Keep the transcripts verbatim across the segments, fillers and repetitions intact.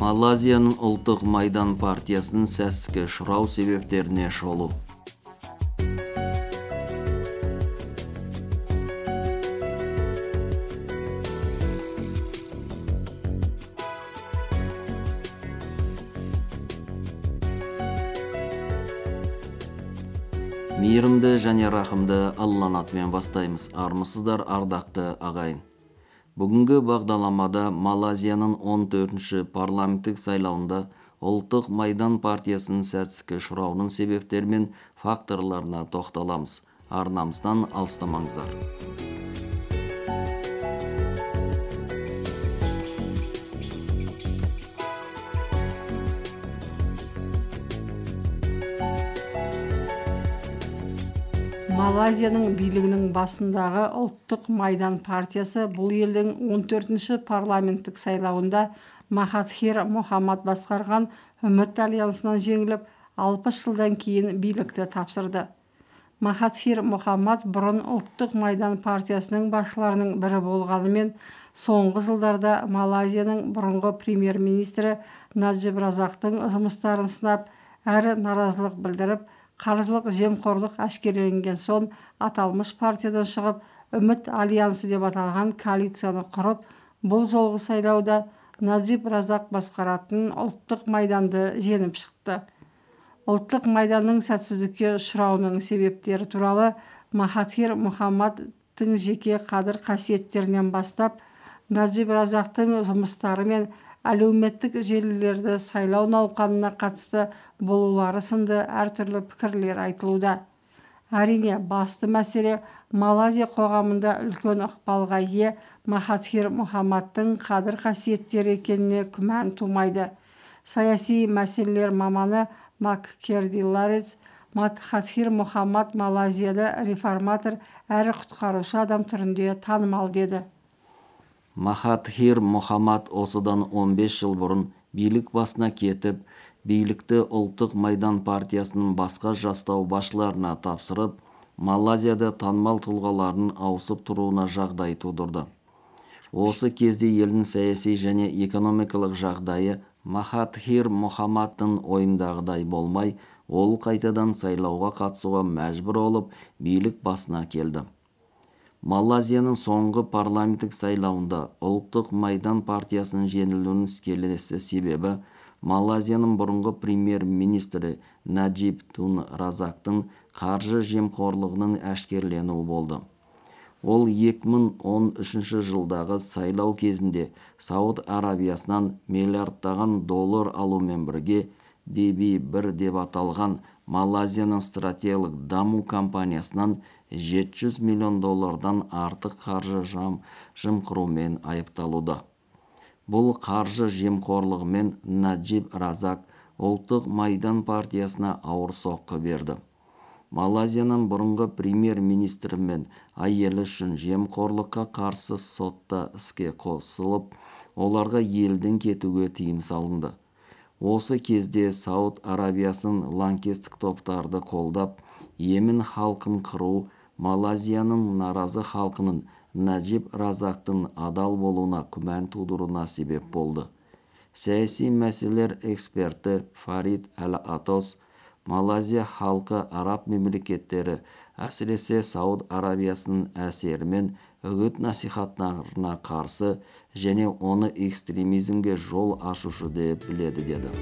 Малайзияның ұлттық Майдан партиясының сәске ұшырау себептеріне шолу. Мейірімді және рахымды Алланың атымен бастаймыз. Армысыздар, ардақты ағайын. Бүгінгі бағдарламада Малайзияның он төртінші парламенттік сайлауында ұлттық Майдан партиясының сәтсіздікке ұшырауының себептері мен факторларына тоқталамыз. Арнамыздан алыстамаңыздар. Малайзияның билігінің басындағы ұлттық Майдан партиясы бұл елдің он төртінші парламенттік сайлауында Махатхир Мохамад басқарған үміт альянсынан жеңіліп, алпыс жылдан кейін билікті тапсырды. Махатхир Мохамад бұрын ұлттық Майдан партиясының басшыларының бірі болғанымен, соңғы жылдарда Малайзияның бұрынғы премьер-министрі Наджиб Разактың жұмыстарын сынап, әрі наразылық білдіріп, қаржылық жемқорлық әшкереленген соң аталмыш партиядан шығып, үміт альянсы деп аталған коалицияны құрып, бұл жолғы сайлауда Наджиб Разак басқаратын ұлттық Майданды жеңіп шықты. Ұлттық Майданның сәтсіздікке ұшырауының себептері туралы Махатхир Мохамадтың жеке қадір қасиеттерінен бастап, Наджиб Разактың жұмыстары мен әлеуметтік желілерді сайлау науқанына қатысты болулары сынды әртүрлі пікірлер айтылуда. Әрине, басты мәселе Малайзия қоғамында үлкен ықпалға ие Махатхир Мохамадтың қадір қасиеттері екеніне күмән тумайды. Саяси мәселелер маманы Маккерди Ларец Махатхир Мохамад Малайзияда реформатор әрі құтқарушы адам түрінде танымал деді. Махатхир Мохамад осыдан он бес жыл бұрын билік басына кетіп, билікті ұлттық Майдан партиясының басқа жастау басшыларына тапсырып, Малайзияда танымал тұлғалардың ауысып тұруына жағдай тудырды. Осы кезде елдің саяси және экономикалық жағдайы Махатхир Мохамадтың ойындағыдай болмай, ол қайтадан сайлауға қатысуға мәжбүр болып, билік басына келді. Малайзияның соңғы парламенттік сайлауында ұлттық Майдан партиясының жеңілуінің келесі себебі Малайзияның бұрынғы премьер-министрі Наджиб Тун Разактың қаржы жемқорлығының әшкереленуі болды. Ол екі мың он үшінші жылдағы сайлау кезінде Сауд Арабиясынан миллиардтаған доллар алумен бірге Деби бір деп аталған Малайзияның стратегиялық даму компаниясынан жеті жүз миллион доллардан артық қаржы жымқырумен айыпталуда. Бұл қаржы жемқорлығымен Наджиб Разак ұлттық Майдан партиясына ауыр соққы берді. Малайзияның бұрынғы премьер-министрі мен әйелі үшін жемқорлыққа қарсы сотта іске қосылып, оларға елден кетуге тыйым салынды. Осы кезде Сауд Арабиясының лаңкестік топтарды қолдап, Йемен халқын қыру Малайзияның наразы халқының Наджиб Разактың адал болуына күмән тудыруына себеп болды. Саяси мәселелер эксперті Фарид Әл-Атос Малайзия халқы араб мемлекеттері, әсіресе Сауд Арабиясының әсерімен үгіт насихаттарына қарсы және оны экстремизмге жол ашушы деп біледі деді.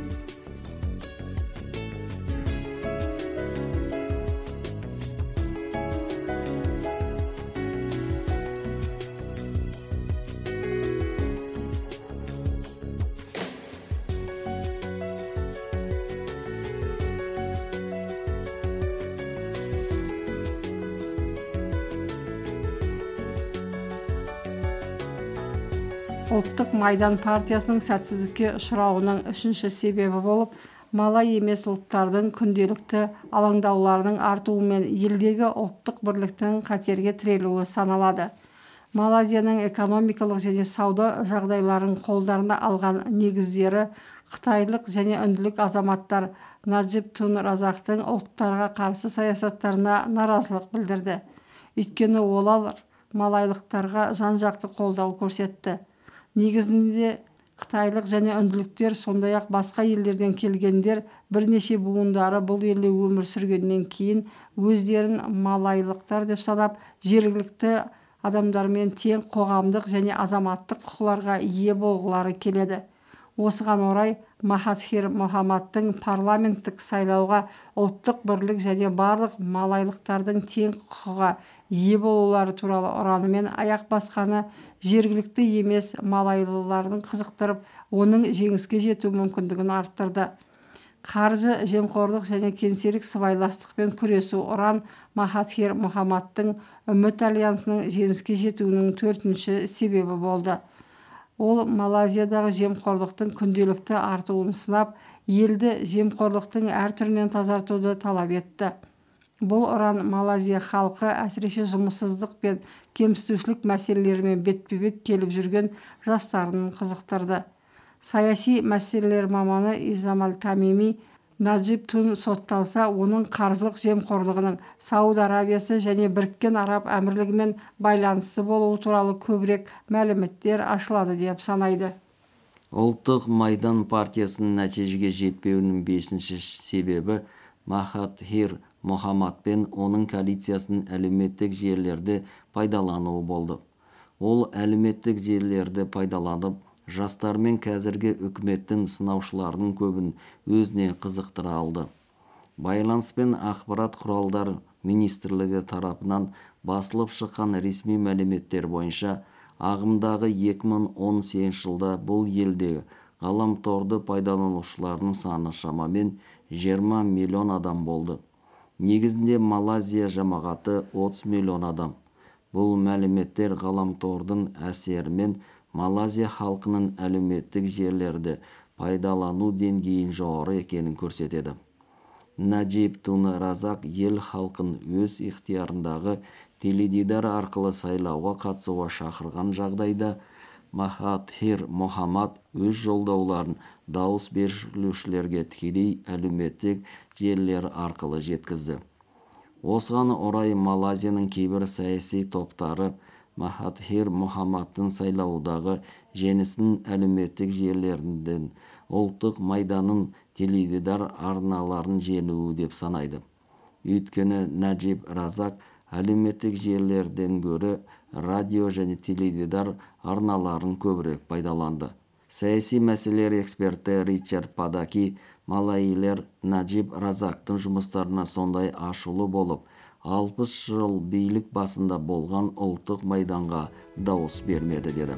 Ұлттық Майдан партиясының сәтсіздікке ұшырауының үшінші себебі болып, малай емес ұлттардың күнделікті алаңдауларының артуымен елдегі ұлттық бірліктің қатерге тірелуі саналады. Малайзияның экономикалық және сауда жағдайларын қолдарына алған негіздері қытайлық және үнділік азаматтар Наджиб Тун Разактың ұлттарға қарсы саясаттарына наразылық білдірді. Өйткені олар малайлықтарға жан-жақты қолдау көрсетті. Негізінде Қытайлық және үнділіктер, сондай-ақ басқа елдерден келгендер бірнеше буындары бұл елде өмір сүргеннен кейін өздерін малайлықтар деп санап, жергілікті адамдармен тең қоғамдық және азаматтық құқыларға ие болғылары келеді. Осыған орай Махатхир Мохаммадтың парламенттік сайлауға ұлттық бірлік және барлық малайлықтардың тең құқыға ие болулары туралы ұранымен аяқ басқаны жергілікті емес малайлылардың қызықтырып, оның жеңіске жету мүмкіндігін арттырды. Қаржы, жемқорлық және кеңселік сыбайластықпен күресу ұран Махатхир Мохаммадтың үміт альянсының жеңіске жетуінің төртінші себебі болды. Ол Малайзиядағы жемқорлықтың күнделікті артуын сынап, елді жемқорлықтың әр түрінен тазартуды талап етті. Бұл ұран Малайзия халқы әсіресе жұмыссыздық пен кемсітушілік мәселелерімен бетпе-бет келіп жүрген жастарын қызықтырды. Саяси мәселелер маманы Изамал Тамими Наджиб Тун сотталса, оның қаржылық жемқорлығының Сауд Арабиясы және Біріккен Араб Әмірлігімен байланысты болуы туралы көбірек мәліметтер ашылады деп санайды. Ұлттық Майдан партиясының нәтижеге жетпеуінің бесінші себебі Махатхир Мохаммад пен оның коалициясының әлеуметтік желілерді пайдалануы болды. Ол әлеуметтік желілерді пайдаланып, жастар мен қазіргі үкіметтің сынаушыларының көбін өзіне қызықтыра алды. Байланыс пен ақпарат құралдар министрлігі тарапынан басылып шыққан ресми мәліметтер бойынша, ағымдағы екі мың он сегізінші жылда бұл елдегі ғаламторды пайдаланушылардың саны шамамен жиырма миллион адам болды. Негізінде Малайзия жамағаты отыз миллион адам. Бұл мәліметтер ғаламтордың әсерімен Малайзия халқының әлеуметтік желілерді пайдалану деңгейін жоғары екенін көрсетеді. Наджиб Тун Разак ел халқын өз ихтиярындағы теледидар арқылы сайлауға қатысуға шақырған жағдайда, Махатхир Мохаммад өз жолдауларын дауыс берушілерге тікелей әлеуметтік желілер арқылы жеткізді. Осыған орай Малайзияның кейбір саяси топтары Махатхир Мохаммадтың сайлаудағы жеңісін әлеуметтік желілерден ұлттық майданның теледидар арналарын жеңуі деп санайды. Өйткені Наджиб Разак әлеуметтік желілерден гөрі радио және теледидар арналарын көбірек пайдаланды. Саяси мәселелер эксперті Ричард Падаки малайлер Наджиб Разактың жұмыстарына сондай ашулы болып, алпыс жыл билік басында болған ұлттық майданға дауыс бермеді деді.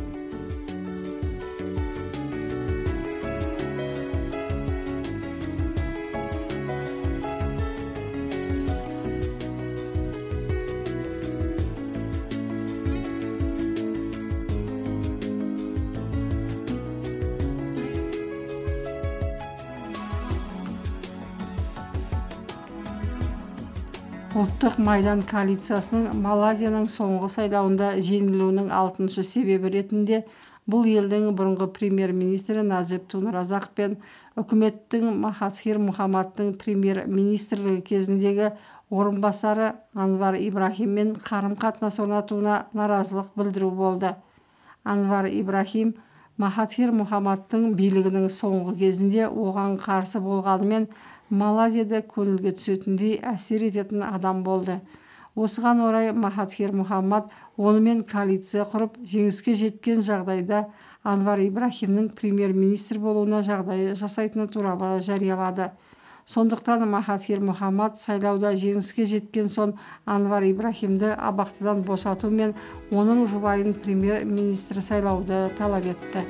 Ұлттық майдан коалициясының Малайзияның соңғы сайлауында жеңілуінің алтыншы себебі ретінде бұл елдің бұрынғы премьер-министрі Наджиб Тун Разак пен үкіметтің Махатхир Мохаммадтың премьер-министрлігі кезіндегі орынбасары Анвар Ибрахиммен қарым-қатынас орнатуына наразылық білдіру болды. Анвар Ибрахим Махатхир Мохаммадтың билігінің соңғы кезінде оған қарсы болғанымен Малайзияда көңілге түсетіндей әсер ететін адам болды. Осыған орай Махатхир Мохаммад онымен коалиция құрып, жеңіске жеткен жағдайда Анвар Ибрахимнің премьер-министр болуына жағдай жасайтыны туралы жариялады. Сондықтан Махатхир Мохаммад сайлауда жеңіске жеткен соң Анвар Ибрахимді абақтыдан босату мен оның жұбайын премьер-министр сайлауды талап етті.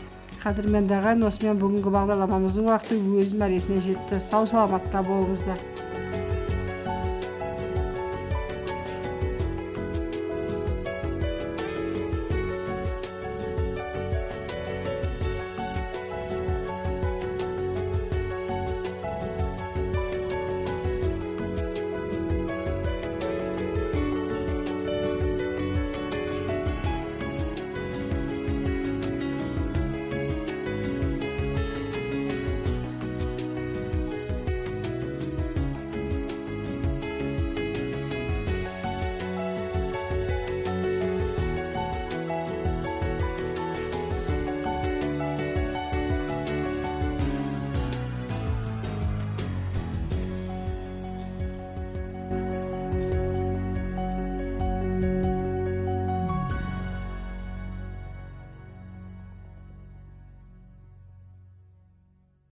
Қадірменді ағайын, осымен бүгінгі бағдарламамыздың уақыты өз мәресіне жетті. Сау саламатта болыңыздар.